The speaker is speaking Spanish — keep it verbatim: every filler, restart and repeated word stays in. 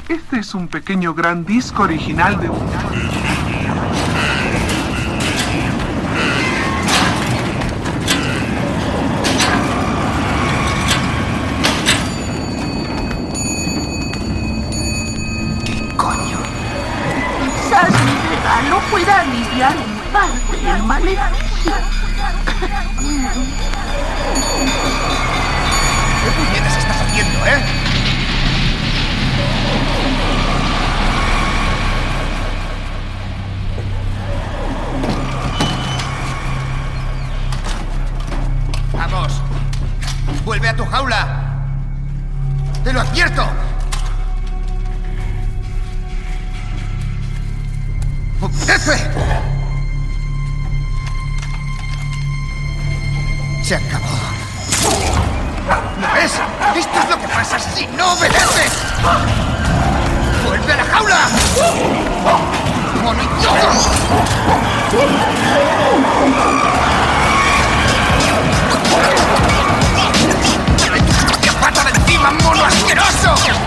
Este es un pequeño gran disco original de un... ¿Qué coño? Quizás mi regalo pueda aliviar en parte el maleficio. ¿Qué puñetas estás haciendo, eh? Vamos. Vuelve a tu jaula. ¡Te lo advierto! ¡Obedece! Se acabó. ¿Lo ves? Esto es lo que pasa si no obedeces. ¡Vuelve a la jaula! ¡Mono idiota! ¡Quita tu propia pata de encima, mono asqueroso!